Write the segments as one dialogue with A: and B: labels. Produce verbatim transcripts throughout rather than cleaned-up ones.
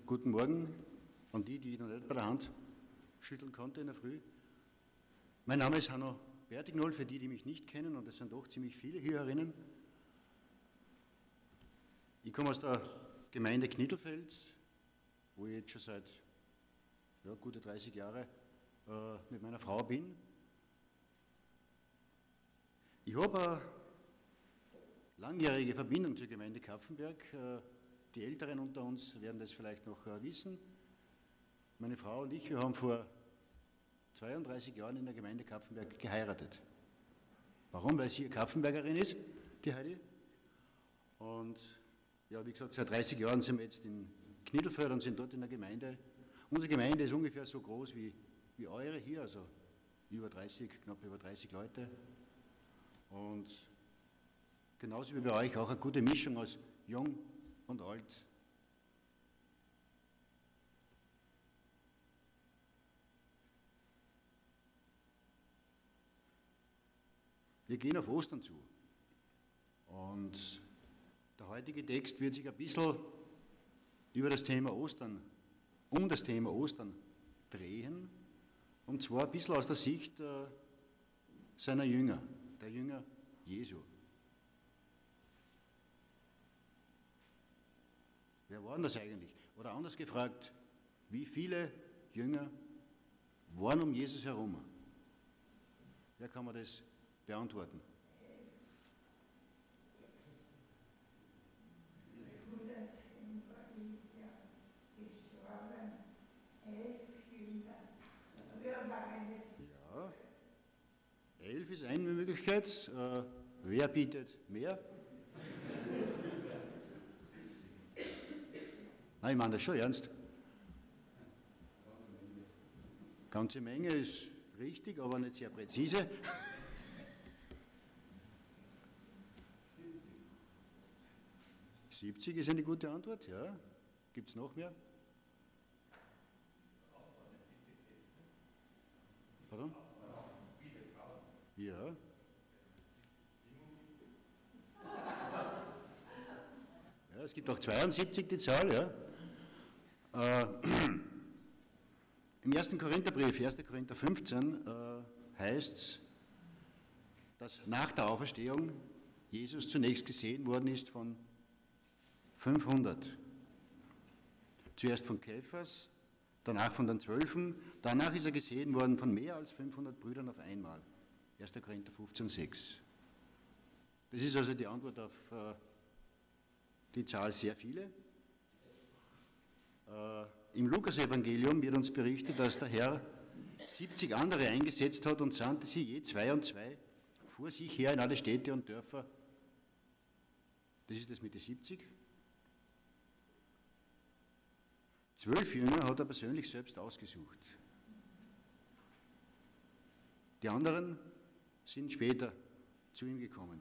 A: guten Morgen an die, die ich noch nicht bei der Hand schütteln konnte in der Früh. Mein Name ist Hanno Bertignol, für die, die mich nicht kennen, und es sind doch ziemlich viele hier herinnen. Ich komme aus der Gemeinde Knittelfeld, wo ich jetzt schon seit ja, gute dreißig Jahren äh, mit meiner Frau bin. Ich habe eine langjährige Verbindung zur Gemeinde Kapfenberg. Äh, die Älteren unter uns werden das vielleicht noch äh, wissen. Meine Frau und ich, wir haben vor zweiunddreißig Jahren in der Gemeinde Kapfenberg geheiratet. Warum? Weil sie eine Kapfenbergerin ist, die Heidi. Und ja, wie gesagt, seit dreißig Jahren sind wir jetzt in Knittelfeld und sind dort in der Gemeinde. Unsere Gemeinde ist ungefähr so groß wie, wie eure hier, also über dreißig, knapp über dreißig Leute. Und genauso wie bei euch auch eine gute Mischung aus jung und alt. Wir gehen auf Ostern zu. Und der heutige Text wird sich ein bisschen über das Thema Ostern, um das Thema Ostern drehen. Und zwar ein bisschen aus der Sicht äh, seiner Jünger, der Jünger Jesu. Wer waren das eigentlich? Oder anders gefragt, wie viele Jünger waren um Jesus herum? Wer kann man das beantworten? Ja, elf ist eine Möglichkeit. Äh, wer bietet mehr? Nein, ich meine das schon ernst. Ganze Menge ist richtig, aber nicht sehr präzise. siebzig ist eine gute Antwort, ja. Gibt es noch mehr? Pardon? Ja. Ja, es gibt auch zweiundsiebzig die Zahl, ja. Äh, Im ersten Korintherbrief, erster Korinther fünfzehn, äh, heißt es, dass nach der Auferstehung Jesus zunächst gesehen worden ist von fünfhundert. Zuerst von Kephas, danach von den Zwölfen, danach ist er gesehen worden von mehr als fünfhundert Brüdern auf einmal. erster Korinther fünfzehn, sechs. Das ist also die Antwort auf äh, die Zahl sehr viele. Äh, Im Lukas-Evangelium wird uns berichtet, dass der Herr siebzig andere eingesetzt hat und sandte sie je zwei und zwei vor sich her in alle Städte und Dörfer. Das ist das mit den siebzig. Zwölf Jünger hat er persönlich selbst ausgesucht. Die anderen sind später zu ihm gekommen.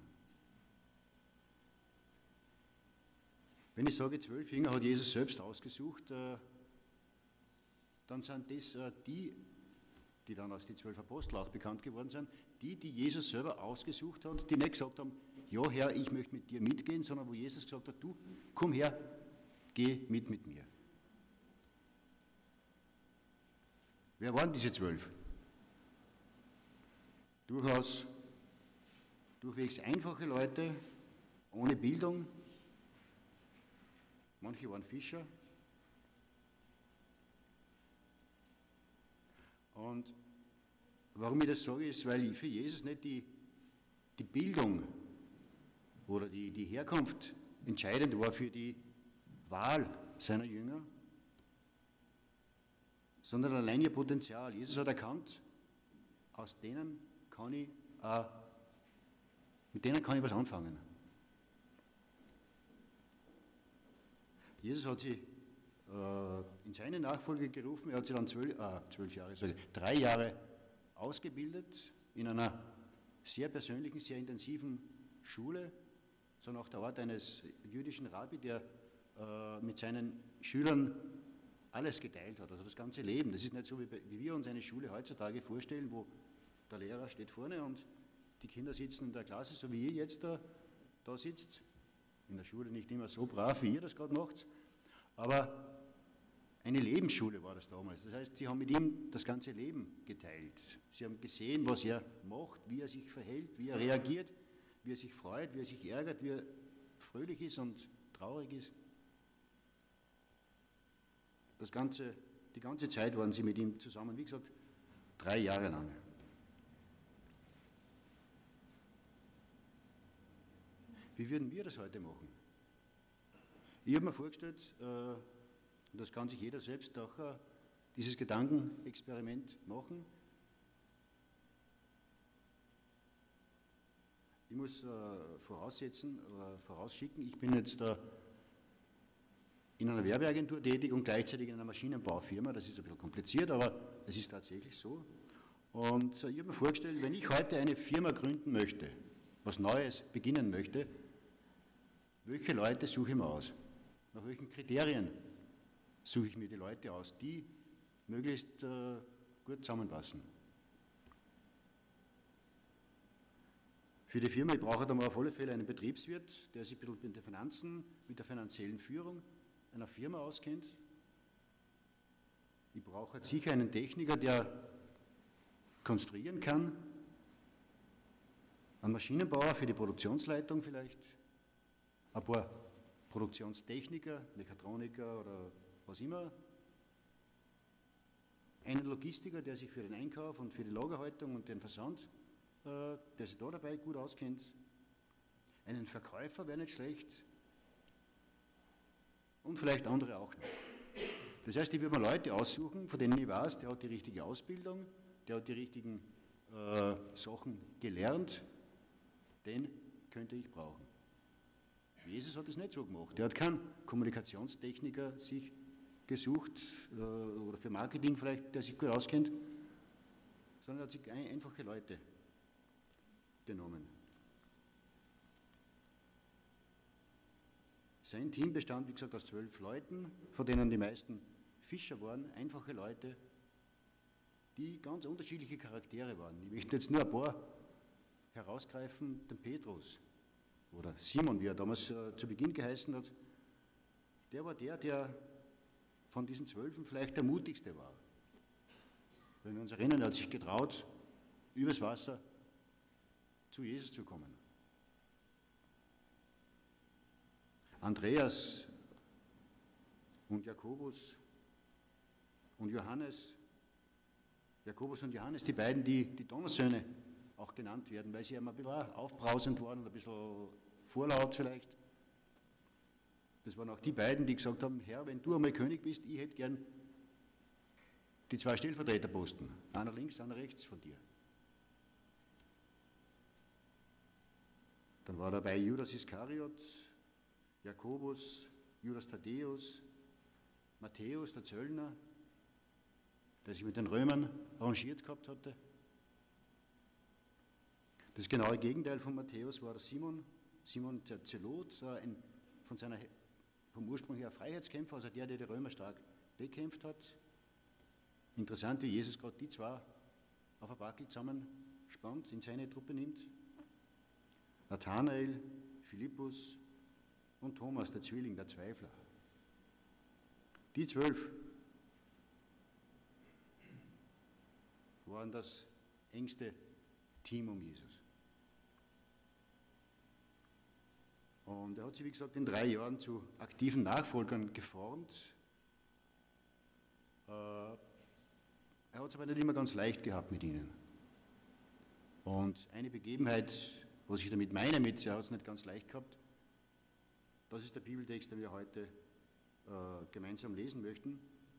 A: Wenn ich sage, zwölf Jünger hat Jesus selbst ausgesucht, äh, dann sind das äh, die, die dann als die zwölf Apostel auch bekannt geworden sind, die, die Jesus selber ausgesucht hat, die nicht gesagt haben, ja Herr, ich möchte mit dir mitgehen, sondern wo Jesus gesagt hat, du, komm her, geh mit mit mir. Wer waren diese zwölf? Durchaus durchwegs einfache Leute, ohne Bildung. Manche waren Fischer. Und warum ich das sage, ist, weil für Jesus nicht die, die Bildung oder die, die Herkunft entscheidend war für die Wahl seiner Jünger, sondern allein ihr Potenzial. Jesus hat erkannt, aus denen kann ich, äh, mit denen kann ich was anfangen. Jesus hat sie äh, in seine Nachfolge gerufen, er hat sie dann zwölf, äh, zwölf Jahre, sage ich, drei Jahre ausgebildet in einer sehr persönlichen, sehr intensiven Schule, so nach der Art eines jüdischen Rabbi, der äh, mit seinen Schülern alles geteilt hat, also das ganze Leben. Das ist nicht so, wie, wie wir uns eine Schule heutzutage vorstellen, wo der Lehrer steht vorne und die Kinder sitzen in der Klasse, so wie ihr jetzt da, da sitzt. In der Schule nicht immer so brav, wie ihr das gerade macht, aber eine Lebensschule war das damals. Das heißt, sie haben mit ihm das ganze Leben geteilt. Sie haben gesehen, was er macht, wie er sich verhält, wie er reagiert, wie er sich freut, wie er sich ärgert, wie er fröhlich ist und traurig ist. Das ganze, die ganze Zeit waren sie mit ihm zusammen, wie gesagt, drei Jahre lang. Wie würden wir das heute machen? Ich habe mir vorgestellt, äh, das kann sich jeder selbst auch äh, dieses Gedankenexperiment machen. Ich muss äh, voraussetzen oder vorausschicken, ich bin jetzt äh, in einer Werbeagentur tätig und gleichzeitig in einer Maschinenbaufirma. Das ist ein bisschen kompliziert, aber es ist tatsächlich so. Und äh, ich habe mir vorgestellt, wenn ich heute eine Firma gründen möchte, was Neues beginnen möchte, welche Leute suche ich mir aus? Nach welchen Kriterien suche ich mir die Leute aus, die möglichst äh, gut zusammenpassen? Für die Firma, ich brauche da mal auf alle Fälle einen Betriebswirt, der sich ein bisschen mit den Finanzen, mit der finanziellen Führung einer Firma auskennt. Ich brauche jetzt sicher einen Techniker, der konstruieren kann, einen Maschinenbauer für die Produktionsleitung vielleicht, ein paar Produktionstechniker, Mechatroniker oder was immer, einen Logistiker, der sich für den Einkauf und für die Lagerhaltung und den Versand, äh, der sich da dabei gut auskennt, einen Verkäufer wäre nicht schlecht und vielleicht andere auch noch. Das heißt, ich würde mir Leute aussuchen, von denen ich weiß, der hat die richtige Ausbildung, der hat die richtigen äh, Sachen gelernt, den könnte ich brauchen. Jesus hat es nicht so gemacht. Er hat keinen Kommunikationstechniker sich gesucht äh, oder für Marketing vielleicht, der sich gut auskennt, sondern er hat sich ein, einfache Leute genommen. Sein Team bestand, wie gesagt, aus zwölf Leuten, von denen die meisten Fischer waren, einfache Leute, die ganz unterschiedliche Charaktere waren. Ich möchte jetzt nur ein paar herausgreifen, den Petrus oder Simon, wie er damals äh, zu Beginn geheißen hat, der war der, der von diesen Zwölfen vielleicht der mutigste war. Wenn wir uns erinnern, er hat sich getraut, übers Wasser zu Jesus zu kommen. Andreas und Jakobus und Johannes, Jakobus und Johannes, die beiden, die die Donnersöhne auch genannt werden, weil sie immer ein bisschen aufbrausend waren und ein bisschen vorlaut vielleicht. Das waren auch die beiden, die gesagt haben, Herr, wenn du einmal König bist, ich hätte gern die zwei Stellvertreterposten, einer links, einer rechts von dir. Dann war dabei Judas Iskariot, Jakobus, Judas Thaddäus, Matthäus, der Zöllner, der sich mit den Römern arrangiert gehabt hatte. Das genaue Gegenteil von Matthäus war der Simon, Simon der Zelot, ein, von seiner, vom Ursprung her Freiheitskämpfer, also der, der die Römer stark bekämpft hat. Interessant, wie Jesus gerade die zwei auf ein Backel zusammenspannt, in seine Truppe nimmt. Nathanael, Philippus und Thomas, der Zwilling, der Zweifler. Die zwölf waren das engste Team um Jesus. Und er hat sich, wie gesagt, in drei Jahren zu aktiven Nachfolgern geformt. Er hat es aber nicht immer ganz leicht gehabt mit ihnen. Und eine Begebenheit, was ich damit meine, mit, er hat es nicht ganz leicht gehabt, das ist der Bibeltext, den wir heute äh, gemeinsam lesen möchten.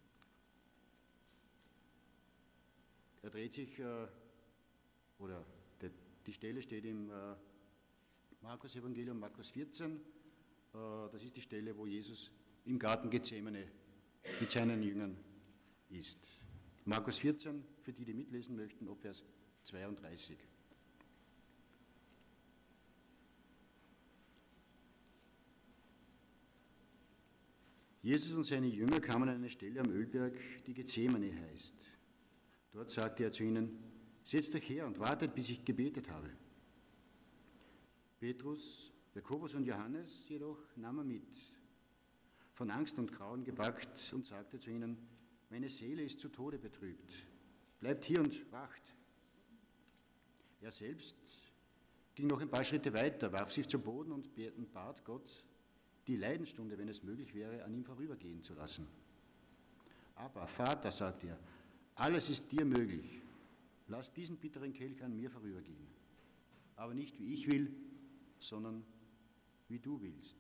A: Er dreht sich, äh, oder de, die Stelle steht im äh, Markus-Evangelium, Markus vierzehn. Äh, das ist die Stelle, wo Jesus im Garten Gethsemane mit seinen Jüngern ist. Markus vierzehn, für die, die mitlesen möchten, ab Vers zweiunddreißig. Jesus und seine Jünger kamen an eine Stelle am Ölberg, die Gethsemane heißt. Dort sagte er zu ihnen, setzt euch her und wartet, bis ich gebetet habe. Petrus, Jakobus und Johannes jedoch nahm er mit. von Angst und Grauen gepackt und sagte zu ihnen, meine Seele ist zu Tode betrübt, bleibt hier und wacht. Er selbst ging noch ein paar Schritte weiter, warf sich zu Boden und bat Gott, die Leidensstunde, wenn es möglich wäre, an ihm vorübergehen zu lassen. Aber Vater, sagt er, alles ist dir möglich. Lass diesen bitteren Kelch an mir vorübergehen. Aber nicht wie ich will, sondern wie du willst.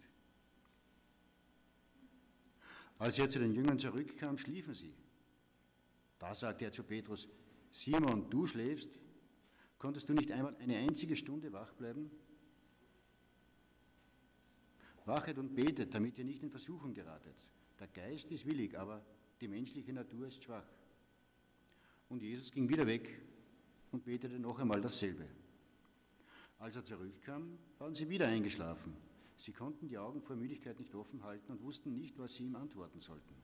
A: Als er zu den Jüngern zurückkam, schliefen sie. Da sagte er zu Petrus, Simon, du schläfst? Konntest du nicht einmal eine einzige Stunde wach bleiben? Wachet und betet, damit ihr nicht in Versuchung geratet. Der Geist ist willig, aber die menschliche Natur ist schwach. Und Jesus ging wieder weg und betete noch einmal dasselbe. Als er zurückkam, waren sie wieder eingeschlafen. Sie konnten die Augen vor Müdigkeit nicht offen halten und wussten nicht, was sie ihm antworten sollten.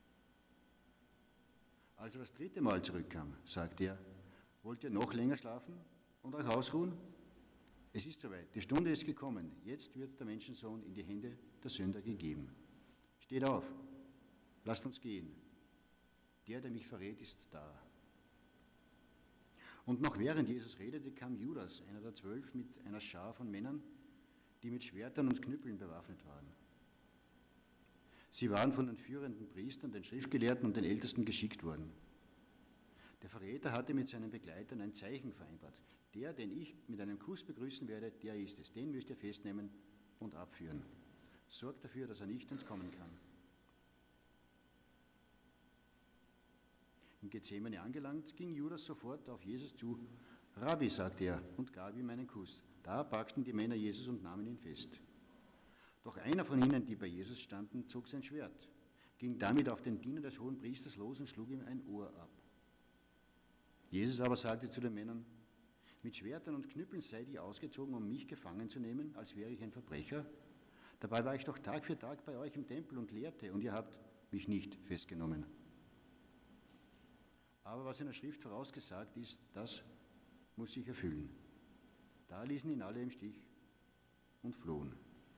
A: Als er das dritte Mal zurückkam, sagte er, wollt ihr noch länger schlafen und euch ausruhen? Es ist soweit, die Stunde ist gekommen, jetzt wird der Menschensohn in die Hände der Sünder gegeben. Steht auf, lasst uns gehen. Der, der mich verrät, ist da. Und noch während Jesus redete, kam Judas, einer der Zwölf, mit einer Schar von Männern, die mit Schwertern und Knüppeln bewaffnet waren. Sie waren von den führenden Priestern, den Schriftgelehrten und den Ältesten geschickt worden. Der Verräter hatte mit seinen Begleitern ein Zeichen vereinbart. Der, den ich mit einem Kuss begrüßen werde, der ist es. Den müsst ihr festnehmen und abführen. Sorgt dafür, dass er nicht entkommen kann. In Gethsemane angelangt, ging Judas sofort auf Jesus zu. Rabbi, sagte er, und gab ihm einen Kuss. Da packten die Männer Jesus und nahmen ihn fest. Doch einer von ihnen, die bei Jesus standen, zog sein Schwert, ging damit auf den Diener des hohen Priesters los und schlug ihm ein Ohr ab. Jesus aber sagte zu den Männern, mit Schwertern und Knüppeln seid ihr ausgezogen, um mich gefangen zu nehmen, als wäre ich ein Verbrecher? Dabei war ich doch Tag für Tag bei euch im Tempel und lehrte, und ihr habt mich nicht festgenommen. Aber was in der Schrift vorausgesagt ist, das muss sich erfüllen. Da ließen ihn alle im Stich und flohen.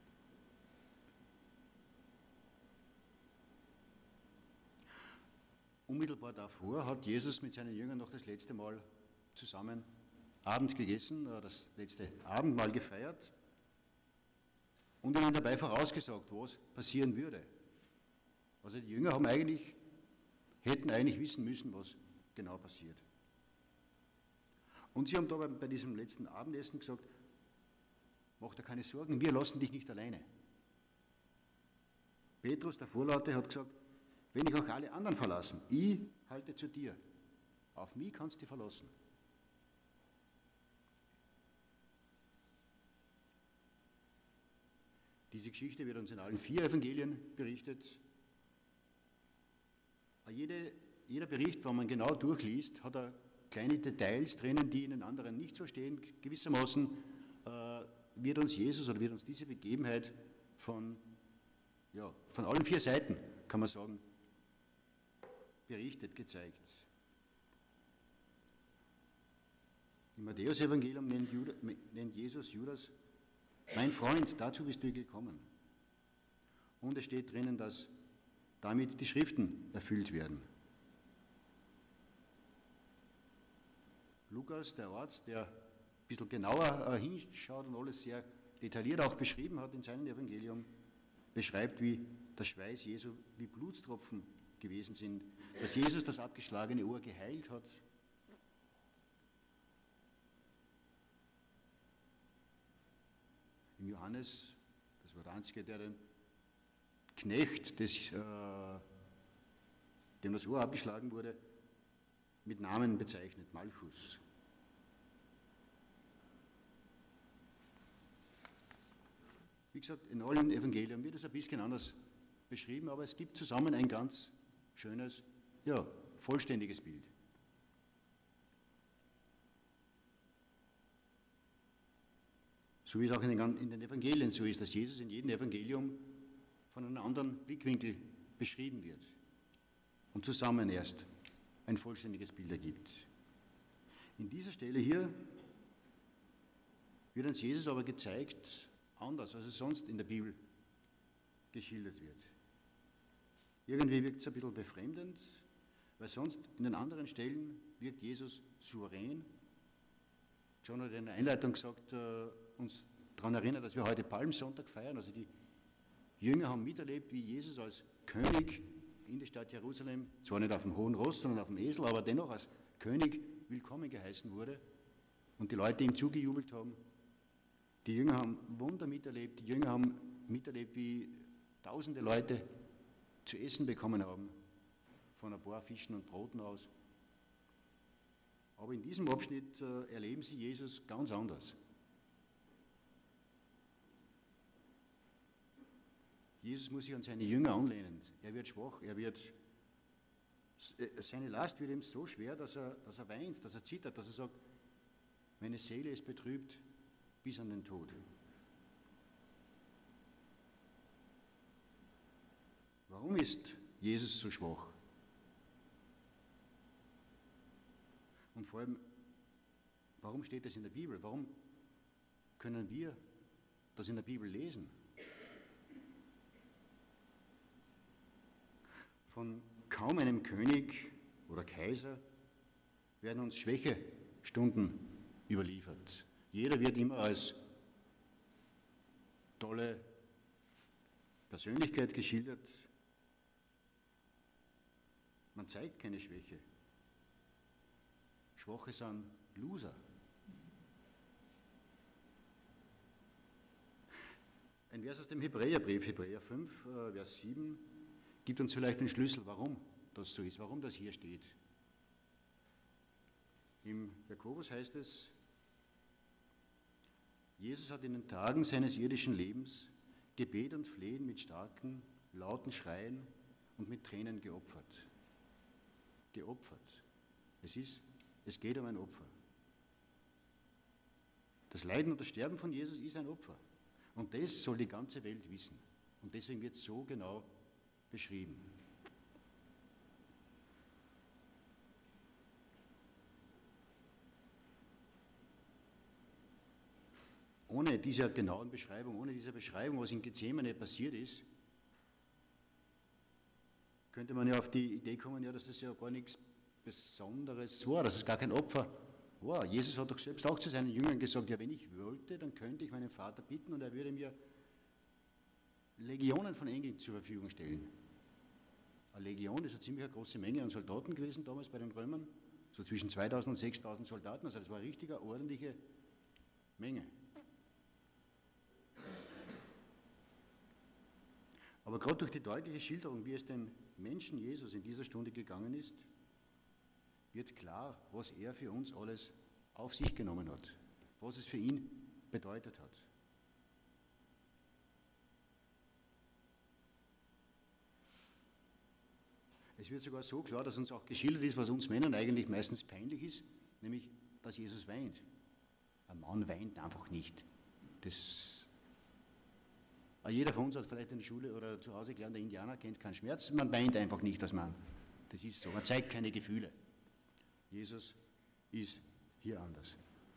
A: Unmittelbar davor hat Jesus mit seinen Jüngern noch das letzte Mal zusammen Abend gegessen, das letzte Abendmahl gefeiert und ihnen dabei vorausgesagt, was passieren würde. Also die Jünger haben eigentlich, hätten eigentlich wissen müssen, was genau passiert. Und sie haben da bei diesem letzten Abendessen gesagt, mach dir keine Sorgen, wir lassen dich nicht alleine. Petrus, der Vorlaute, hat gesagt, wenn ich auch alle anderen verlassen, ich halte zu dir. Auf mich kannst du dich verlassen. Diese Geschichte wird uns in allen vier Evangelien berichtet. Jede, jeder Bericht, wenn man genau durchliest, hat er kleine Details drinnen, die in den anderen nicht so stehen. Gewissermaßen äh, wird uns Jesus oder wird uns diese Begebenheit von, ja, von allen vier Seiten, kann man sagen, berichtet, gezeigt. Im Matthäus-Evangelium nennt, nennt Jesus Judas, mein Freund, dazu bist du gekommen. Und es steht drinnen, dass damit die Schriften erfüllt werden. Lukas, der Arzt, der ein bisschen genauer äh, hinschaut und alles sehr detailliert auch beschrieben hat in seinem Evangelium, beschreibt, wie der Schweiß Jesu wie Blutstropfen gewesen sind, dass Jesus das abgeschlagene Ohr geheilt hat. Im Johannes, das war der Einzige, der den Knecht, des, äh, dem das Ohr abgeschlagen wurde, mit Namen bezeichnet, Malchus. Wie gesagt, in allen Evangelien wird es ein bisschen anders beschrieben, aber es gibt zusammen ein ganz schönes, ja, vollständiges Bild. So wie es auch in den, in den Evangelien so ist, dass Jesus in jedem Evangelium von einem anderen Blickwinkel beschrieben wird und zusammen erst ein vollständiges Bild ergibt. In dieser Stelle hier wird uns Jesus aber gezeigt, anders als es sonst in der Bibel geschildert wird. Irgendwie wirkt es ein bisschen befremdend, weil sonst in den anderen Stellen wirkt Jesus souverän. John hat in der Einleitung gesagt, äh, uns daran erinnert, dass wir heute Palmsonntag feiern. Also die Jünger haben miterlebt, wie Jesus als König in die Stadt Jerusalem, zwar nicht auf dem hohen Ross, sondern auf dem Esel, aber dennoch als König willkommen geheißen wurde und die Leute ihm zugejubelt haben. Die Jünger haben Wunder miterlebt, die Jünger haben miterlebt, wie tausende Leute zu essen bekommen haben, von ein paar Fischen und Broten aus. Aber in diesem Abschnitt äh, erleben sie Jesus ganz anders. Jesus muss sich an seine Jünger anlehnen. Er wird schwach, er wird, seine Last wird ihm so schwer, dass er, dass er weint, dass er zittert, dass er sagt, meine Seele ist betrübt bis an den Tod. Warum ist Jesus so schwach? Und vor allem, warum steht das in der Bibel? Warum können wir das in der Bibel lesen? Von kaum einem König oder Kaiser werden uns Schwächestunden überliefert. Jeder wird immer als tolle Persönlichkeit geschildert. Man zeigt keine Schwäche. Schwache sind Loser. Ein Vers aus dem Hebräerbrief, Hebräer fünf, Vers sieben, gibt uns vielleicht den Schlüssel, warum das so ist, warum das hier steht. Im Jakobus heißt es, Jesus hat in den Tagen seines irdischen Lebens Gebet und Flehen mit starken, lauten Schreien und mit Tränen geopfert. Geopfert. Es ist, es geht um ein Opfer. Das Leiden und das Sterben von Jesus ist ein Opfer. Und das soll die ganze Welt wissen. Und deswegen wird es so genau beschrieben. Ohne diese genauen Beschreibung, ohne diese Beschreibung, was in Gethsemane passiert ist, könnte man ja auf die Idee kommen, ja, dass das ja gar nichts Besonderes war, dass es gar kein Opfer war. Jesus hat doch selbst auch zu seinen Jüngern gesagt, ja, wenn ich wollte, dann könnte ich meinen Vater bitten und er würde mir Legionen von Engeln zur Verfügung stellen. Eine Legion ist eine ziemlich große Menge an Soldaten gewesen damals bei den Römern, so zwischen zweitausend und sechstausend Soldaten, also das war eine richtige, ordentliche Menge. Aber gerade durch die deutliche Schilderung, wie es dem Menschen Jesus in dieser Stunde gegangen ist, wird klar, was er für uns alles auf sich genommen hat, was es für ihn bedeutet hat. Es wird sogar so klar, dass uns auch geschildert ist, was uns Männern eigentlich meistens peinlich ist, nämlich, dass Jesus weint. Ein Mann weint einfach nicht. Das Jeder von uns hat vielleicht in der Schule oder zu Hause gelernt, der Indianer kennt keinen Schmerz, man weint einfach nicht als Mann. Das ist so, man zeigt keine Gefühle. Jesus ist hier anders.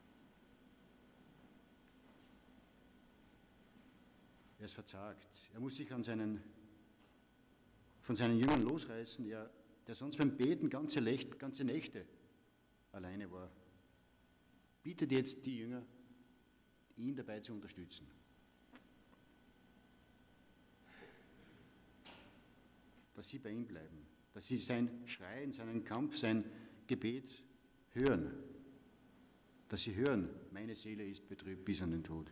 A: Er ist verzagt. Er muss sich an seinen, von seinen Jüngern losreißen, er, der sonst beim Beten ganze, Lecht, ganze Nächte alleine war. Bittet jetzt die Jünger, ihn dabei zu unterstützen. Dass sie bei ihm bleiben, dass sie sein Schreien, seinen Kampf, sein Gebet hören, dass sie hören, meine Seele ist betrübt bis an den Tod.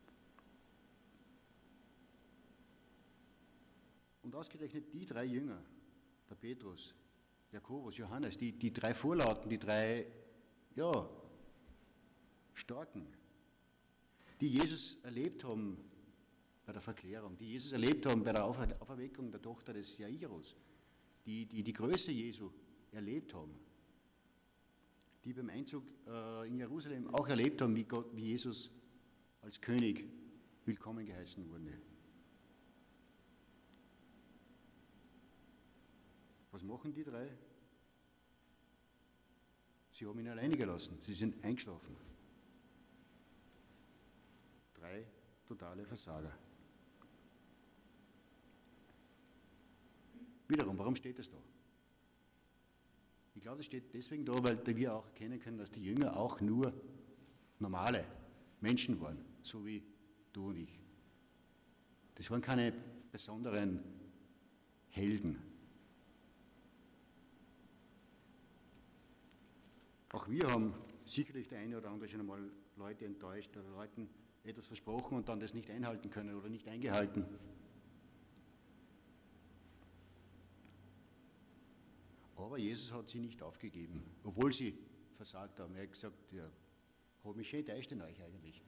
A: Und ausgerechnet die drei Jünger, der Petrus, Jakobus, Johannes, die, die drei Vorlauten, die drei, ja, Starken, die Jesus erlebt haben bei der Verklärung, die Jesus erlebt haben bei der Auferweckung der Tochter des Jairus, die, die die Größe Jesu erlebt haben, die beim Einzug äh, in Jerusalem auch erlebt haben, wie, Gott, wie Jesus als König willkommen geheißen wurde. Was machen die drei? Sie haben ihn alleine gelassen, sie sind eingeschlafen. Drei totale Versager. Wiederum, warum steht das da? Ich glaube, das steht deswegen da, weil wir auch erkennen können, dass die Jünger auch nur normale Menschen waren, so wie du und ich. Das waren keine besonderen Helden. Auch wir haben sicherlich der eine oder andere schon einmal Leute enttäuscht oder Leuten etwas versprochen und dann das nicht einhalten können oder nicht eingehalten. Aber Jesus hat sie nicht aufgegeben, obwohl sie versagt haben. Er hat gesagt, ja, habe mich schön enttäuscht in euch eigentlich.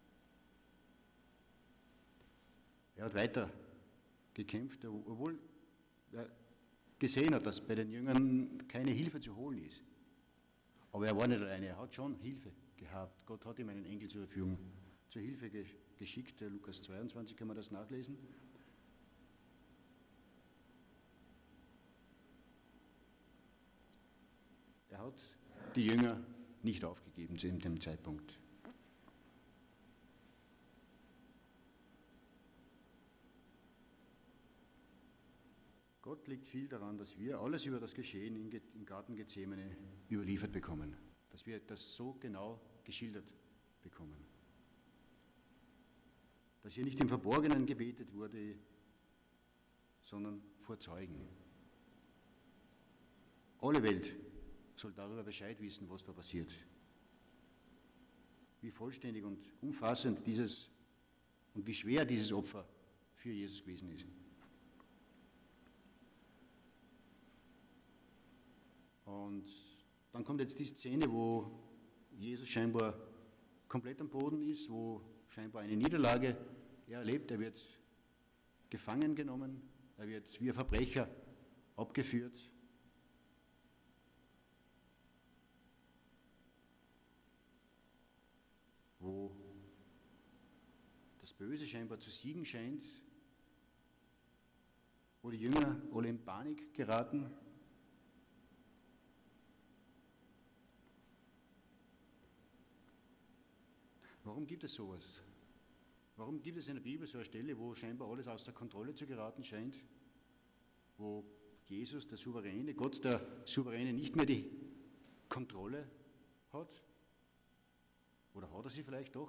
A: Er hat weiter gekämpft, obwohl er gesehen hat, dass bei den Jüngern keine Hilfe zu holen ist. Aber er war nicht alleine, er hat schon Hilfe gehabt. Gott hat ihm einen Engel zur Verfügung, zur Hilfe geschickt. Lukas zweiundzwanzig kann man das nachlesen. Er hat die Jünger nicht aufgegeben zu dem Zeitpunkt. Gott liegt viel daran, dass wir alles über das Geschehen im Garten Gethsemane überliefert bekommen, dass wir das so genau geschildert bekommen. Dass hier nicht im Verborgenen gebetet wurde, sondern vor Zeugen. Alle Welt soll darüber Bescheid wissen, was da passiert. Wie vollständig und umfassend dieses und wie schwer dieses Opfer für Jesus gewesen ist. Und dann kommt jetzt die Szene, wo Jesus scheinbar komplett am Boden ist, wo scheinbar eine Niederlage er erlebt. Er wird gefangen genommen, er wird wie ein Verbrecher abgeführt. Wo das Böse scheinbar zu siegen scheint, wo die Jünger alle in Panik geraten. Warum gibt es sowas? Warum gibt es in der Bibel so eine Stelle, wo scheinbar alles aus der Kontrolle zu geraten scheint, wo Jesus, der Souveräne, Gott, der Souveräne, nicht mehr die Kontrolle hat? Oder hat er sie vielleicht doch?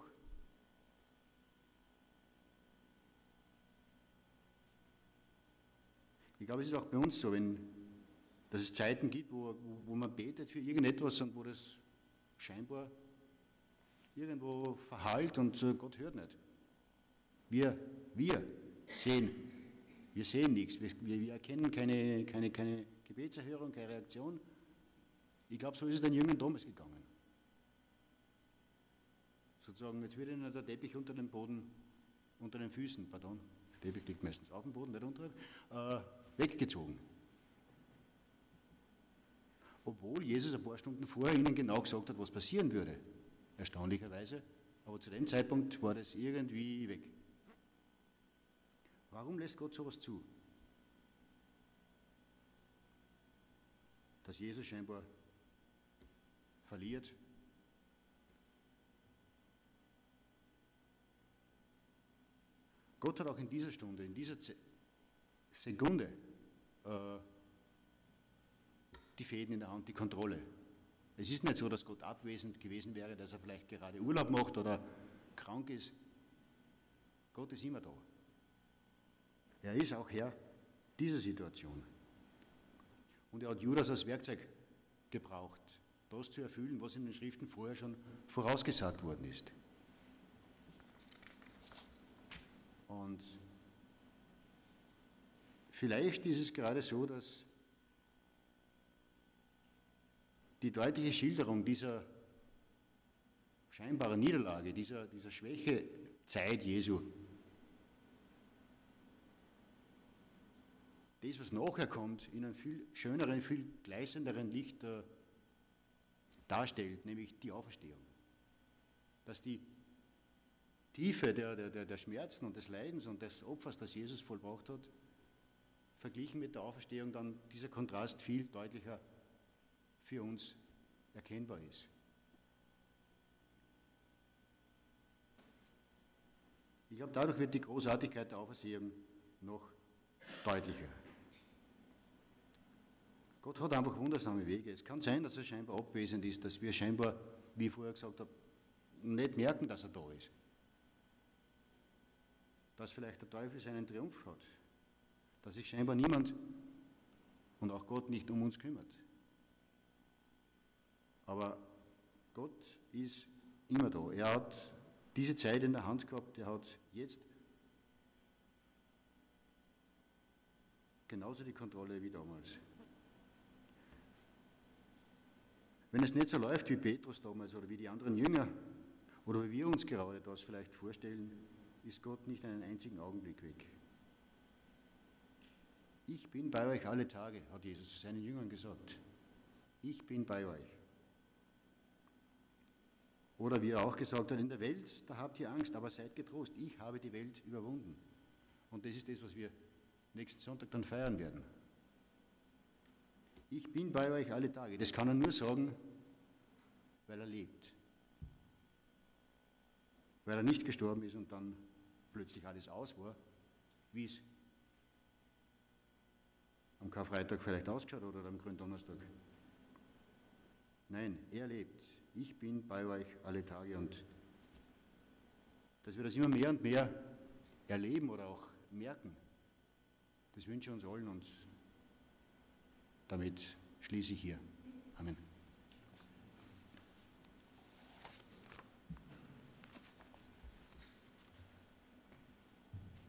A: Ich glaube, es ist auch bei uns so, wenn, dass es Zeiten gibt, wo, wo man betet für irgendetwas und wo das scheinbar irgendwo verhallt und Gott hört nicht. Wir, wir sehen, wir sehen nichts, wir, wir erkennen keine, keine, keine Gebetserhörung, keine Reaktion. Ich glaube, so ist es den Jüngern damals gegangen. Sozusagen, jetzt wird ihnen der Teppich unter dem Boden, unter den Füßen, pardon, der Teppich liegt meistens auf dem Boden, nicht unter, äh, weggezogen. Obwohl Jesus ein paar Stunden vorher ihnen genau gesagt hat, was passieren würde. Erstaunlicherweise, aber zu dem Zeitpunkt war das irgendwie weg. Warum lässt Gott sowas zu? Dass Jesus scheinbar verliert. Gott hat auch in dieser Stunde, in dieser Sekunde äh, die Fäden in der Hand, die Kontrolle. Es ist nicht so, dass Gott abwesend gewesen wäre, dass er vielleicht gerade Urlaub macht oder krank ist. Gott ist immer da. Er ist auch Herr dieser Situation. Und er hat Judas als Werkzeug gebraucht, das zu erfüllen, was in den Schriften vorher schon vorausgesagt worden ist. Und vielleicht ist es gerade so, dass die deutliche Schilderung dieser scheinbaren Niederlage, dieser, dieser Schwächezeit Jesu, das, was nachher kommt, in einem viel schöneren, viel gleißenderen Licht äh, darstellt, nämlich die Auferstehung. Dass die Tiefe der, der, der Schmerzen und des Leidens und des Opfers, das Jesus vollbracht hat, verglichen mit der Auferstehung dann dieser Kontrast viel deutlicher für uns erkennbar ist. Ich glaube, dadurch wird die Großartigkeit der Auferstehung noch deutlicher. Gott hat einfach wundersame Wege. Es kann sein, dass er scheinbar abwesend ist, dass wir scheinbar, wie ich vorher gesagt habe, nicht merken, dass er da ist. Dass vielleicht der Teufel seinen Triumph hat. Dass sich scheinbar niemand und auch Gott nicht um uns kümmert. Aber Gott ist immer da. Er hat diese Zeit in der Hand gehabt, er hat jetzt genauso die Kontrolle wie damals. Wenn es nicht so läuft wie Petrus damals oder wie die anderen Jünger oder wie wir uns gerade das vielleicht vorstellen, ist Gott nicht einen einzigen Augenblick weg. Ich bin bei euch alle Tage, hat Jesus zu seinen Jüngern gesagt. Ich bin bei euch. Oder wie er auch gesagt hat, in der Welt, da habt ihr Angst, aber seid getrost, ich habe die Welt überwunden. Und das ist das, was wir nächsten Sonntag dann feiern werden. Ich bin bei euch alle Tage. Das kann er nur sagen, weil er lebt. Weil er nicht gestorben ist und dann plötzlich alles aus war, wie es am Karfreitag vielleicht ausgeschaut hat oder am Gründonnerstag. Nein, er lebt. Ich bin bei euch alle Tage und dass wir das immer mehr und mehr erleben oder auch merken, das wünsche ich uns allen und damit schließe ich hier. Amen.